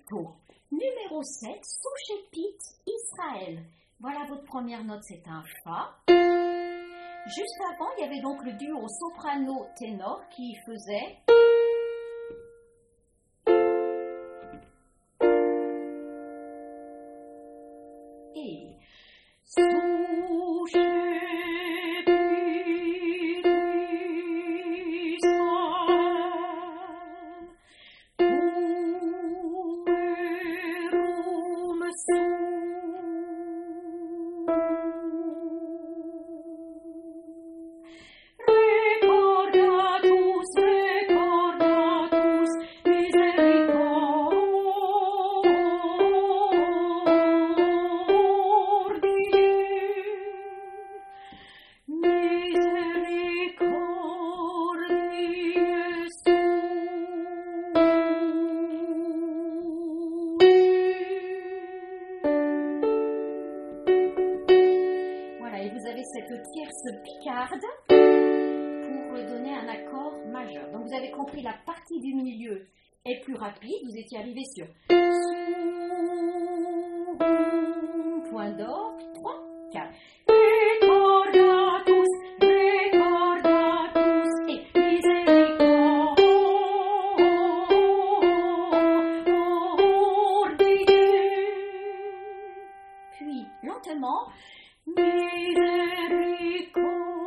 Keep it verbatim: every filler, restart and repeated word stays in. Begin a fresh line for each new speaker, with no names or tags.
Alto. Numéro sept, sous-chapitre Israël. Voilà votre première note, c'est un Fa. Juste avant, il y avait donc le duo soprano-ténor qui faisait... Et... cette tierce picarde pour donner un accord majeur. Donc vous avez compris, la partie du milieu est plus rapide. Vous étiez arrivé sur point d'or, trois, quatre. Recordatus, recordatus et misericordiae. Puis lentement. Misericordia.